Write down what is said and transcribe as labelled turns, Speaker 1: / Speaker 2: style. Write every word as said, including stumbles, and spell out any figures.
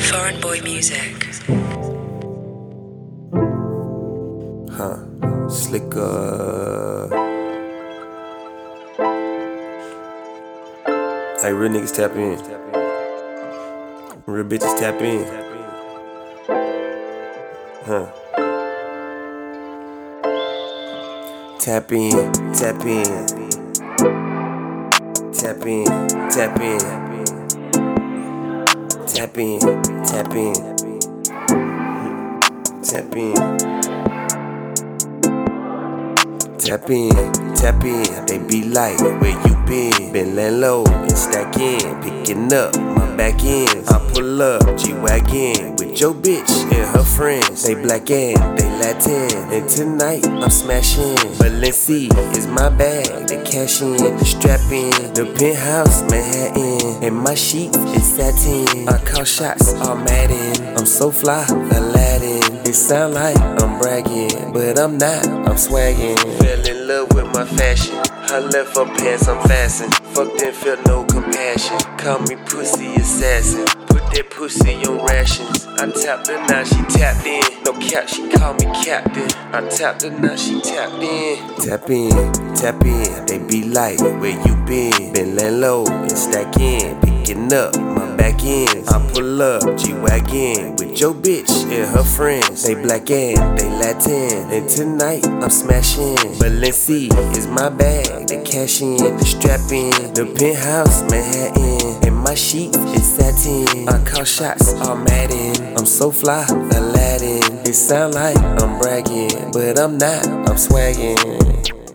Speaker 1: Foreign Boy Music.
Speaker 2: Huh. Slicker. Hey, real niggas tap in. Real bitches tap in. Huh. Tap in, tap in. Tap in, tap in. Tap in, tap in. Tap in. Tap in, tap in, they be like, where you been? Been laying low and stacking, picking up my back ends. I pull up G-Wagon with your bitch and her friends. They black and they Latin, and tonight I'm smashing. Balenci is my bag, the cash in, the strap in, the penthouse Manhattan, and my sheets is satin. I call shots all Madden, I'm so fly, Aladdin. It sound like I'm bragging, but I'm not, I'm swagging. Fell in love with my fashion, I left her pants unfastened. Fucked and felt no compassion, call me pussy assassin. Put that pussy on rations. I tapped her, now she tapped in. No cap, she called me captain. I tapped her, now she tapped in. Tap in, tap in, they be like, where you been? Been laying low and stacking, picking up my back ends. I pull up G-Wagon with your bitch and her friends. They black and they Latin, and tonight I'm smashing. Balenci is my bag, the cash in, the strap in, the penthouse Manhattan, and my sheets is satin. I call shots all Madden, I'm so fly, Aladdin. It sound like I'm bragging, but I'm not, I'm swagging.